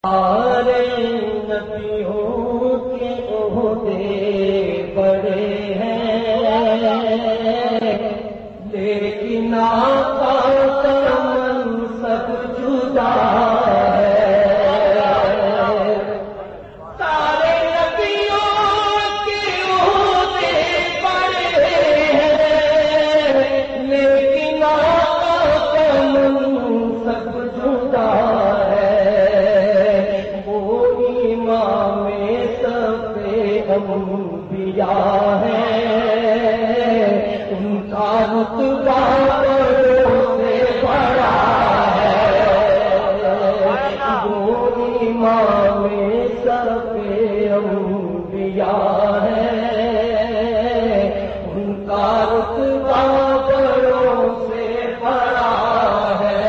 سارے نبیوں کے عہدے بڑے ہیں، لیکن آقا کا منصب جدا ہے۔ سارے نبیوں کے عہدے بڑے ہیں، لیکن آقا کا منصب جدا ہے۔ انبیاء ہیں، ان کا رتبہ بڑوں سے بڑا ہے۔ وہ امام سب انبیاء ہیں، ان کا رتبہ بڑوں سے بڑا ہے۔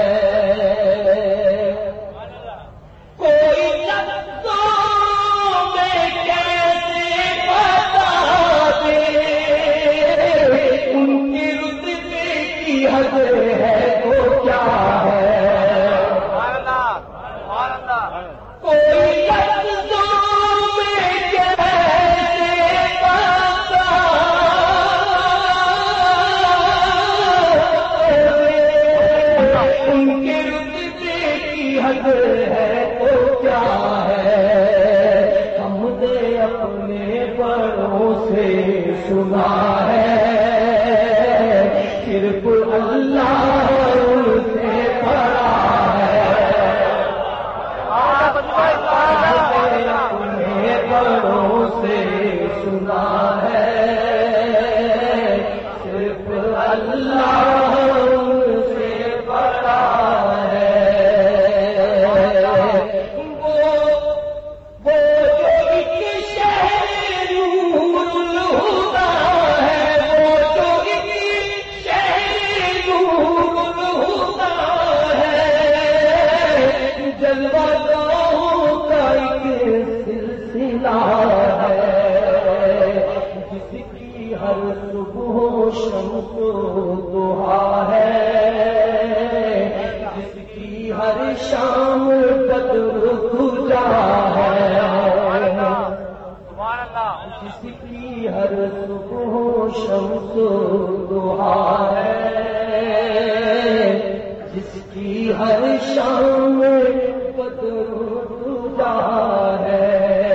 سنا ہے صرف اللہ سے بڑا ہے۔ اپنے بڑوں سے سنا ہے صرف اللہ سے بڑا ہے۔ ہر صبح شمس دہا ہے، جس کی ہر شام بدر گزا ہے، جس کی ہر صبح شمس دہا ہے، جس کی ہر شام بدر گزا ہے۔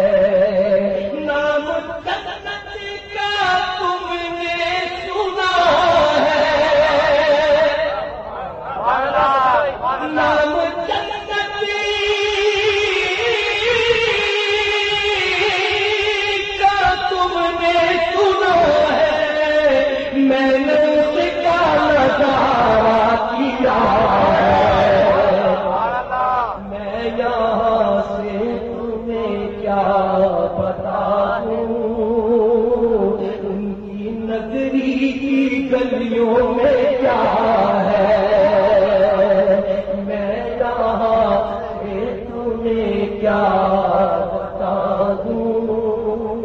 گلیوں میں کیا ہے میں یہاں سے تمہیں کیا بتا دوں،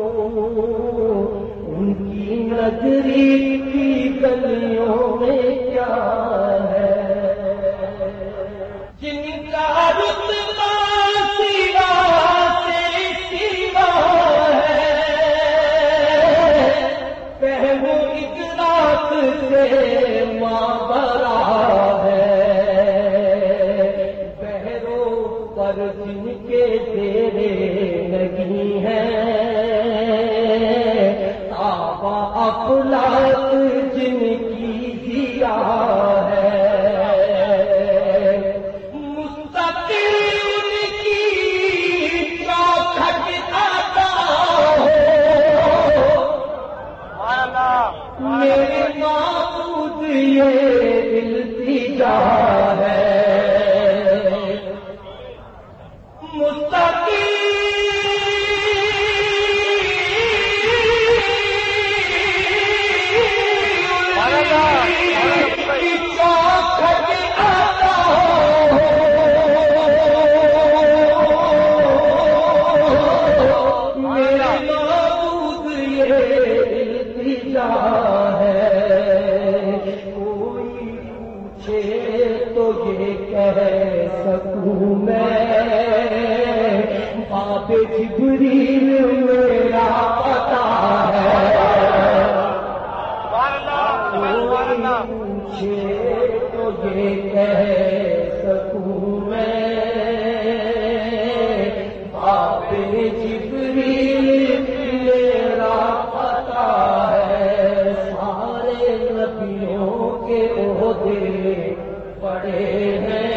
ان کی نگری کی گلیوں میں کیا ہے، جن کا رتبہ سوا سے سوا ہے، پہلو سے مابرا ہے، بہروں پر جن کے تیرے نہیں ہیں، آبا افلاک جن کی ضیا ہے، مستقل ان کی چوکھٹ آتا ہو، میرے معبود یہ التجا ہے، مستقیم کی چوکھٹ آتا ہو، میرے معبود یہ التجا ہے۔ کوئی پوچھے تو یہ کہہ سکوں میں آپ جبریل میرا پتا ہے پوچھے تو یہ کہہ سکوں میں آپ جبریل میرا پتا ہے سارے نبیوں کے عہدے پڑے ہیں